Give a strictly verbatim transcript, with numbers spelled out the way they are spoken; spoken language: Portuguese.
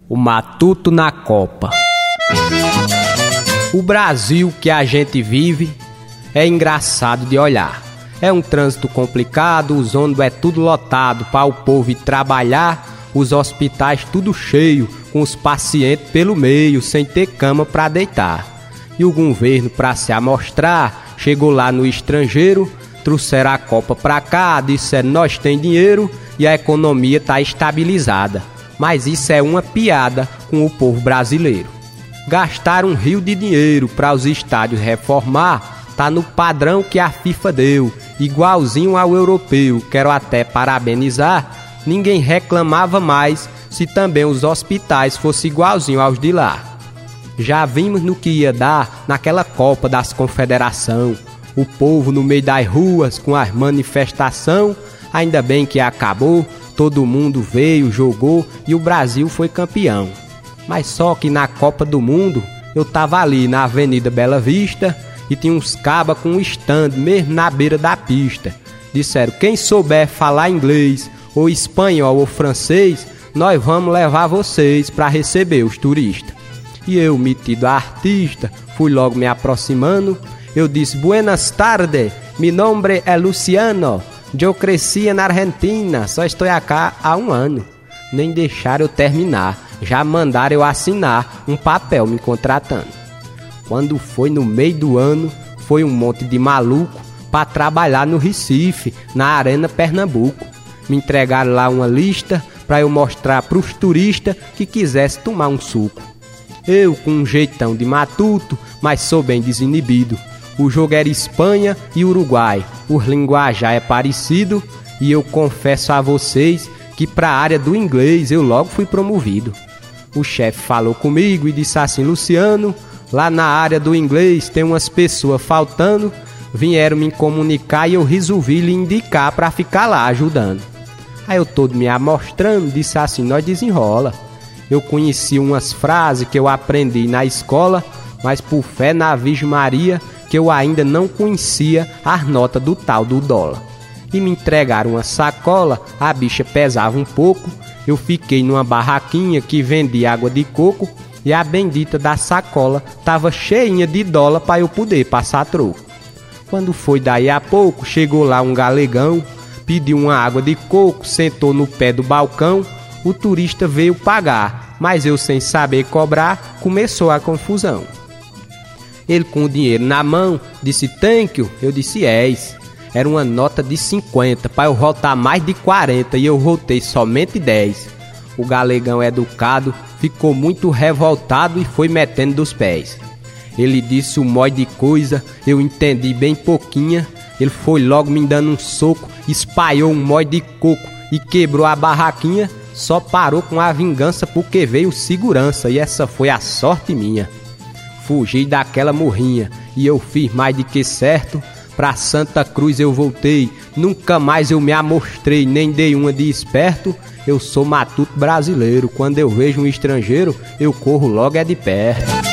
O Matuto na Copa. O Brasil que a gente vive é engraçado de olhar. É um trânsito complicado, os ônibus é tudo lotado para o povo ir trabalhar, os hospitais tudo cheio, com os pacientes pelo meio, sem ter cama para deitar. E o governo, para se amostrar, chegou lá no estrangeiro, trouxeram a Copa pra cá, disseram nós tem dinheiro e a economia tá estabilizada. Mas isso é uma piada com o povo brasileiro. Gastaram um rio de dinheiro para os estádios reformar, tá no padrão que a FIFA deu, igualzinho ao europeu. Quero até parabenizar, ninguém reclamava mais se também os hospitais fossem igualzinho aos de lá. Já vimos no que ia dar naquela Copa das Confederação, o povo no meio das ruas com as manifestações, ainda bem que acabou, todo mundo veio, jogou e o Brasil foi campeão. Mas só que na Copa do Mundo eu tava ali na Avenida Bela Vista e tinha uns cabas com um stand mesmo na beira da pista. Disseram, quem souber falar inglês ou espanhol ou francês, nós vamos levar vocês para receber os turistas. E eu, metido a artista, fui logo me aproximando. Eu disse, buenas tardes, mi nombre é Luciano, eu cresci na Argentina, só estou aqui há um ano. Nem deixaram eu terminar, já mandaram eu assinar um papel me contratando. Quando foi no meio do ano, foi um monte de maluco para trabalhar no Recife, na Arena Pernambuco. Me entregaram lá uma lista para eu mostrar para os turistas que quisessem tomar um suco. Eu, com um jeitão de matuto, mas sou bem desinibido. O jogo era Espanha e Uruguai, o linguajar é parecido e eu confesso a vocês que para a área do inglês eu logo fui promovido. O chefe falou comigo e disse assim, Luciano, lá na área do inglês tem umas pessoas faltando, vieram me comunicar e eu resolvi lhe indicar para ficar lá ajudando. Aí eu todo me amostrando, disse assim, nós desenrola. Eu conheci umas frases que eu aprendi na escola, mas por fé na Virgem Maria, que eu ainda não conhecia as notas do tal do dólar. E me entregaram uma sacola, a bicha pesava um pouco, eu fiquei numa barraquinha que vendia água de coco e a bendita da sacola tava cheinha de dólar para eu poder passar troco. Quando foi daí a pouco, chegou lá um galegão, pediu uma água de coco, sentou no pé do balcão, o turista veio pagar, mas eu sem saber cobrar, começou a confusão. Ele com o dinheiro na mão, disse thank you, eu disse yes. Era uma nota de cinquenta, para eu voltar mais de quarenta e eu voltei somente dez. O galegão educado ficou muito revoltado e foi metendo dos pés. Ele disse um monte de coisa, eu entendi bem pouquinha. Ele foi logo me dando um soco, espalhou um monte de coco e quebrou a barraquinha. Só parou com a vingança porque veio segurança e essa foi a sorte minha. Fugi daquela morrinha e eu fiz mais de que certo. Pra Santa Cruz eu voltei, nunca mais eu me amostrei, nem dei uma de esperto. Eu sou matuto brasileiro, quando eu vejo um estrangeiro, eu corro logo é de perto.